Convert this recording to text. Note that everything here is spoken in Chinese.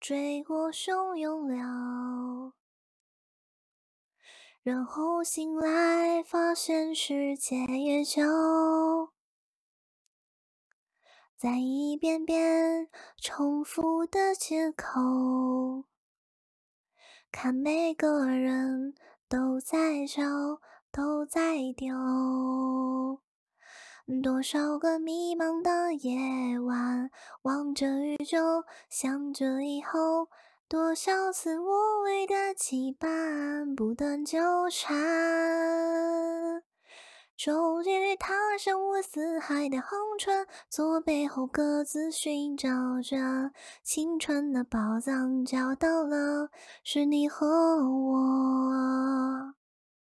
追过汹涌了，然后醒来发现世界也就在一遍遍重复的街口，看每个人都在找，都在丢。多少个迷茫的夜晚，望着宇宙，想着以后，多少次无谓的羁绊，不断纠缠。终于踏上我四海的航船，左背后各自寻找着青春的宝藏，找到了，是你和我。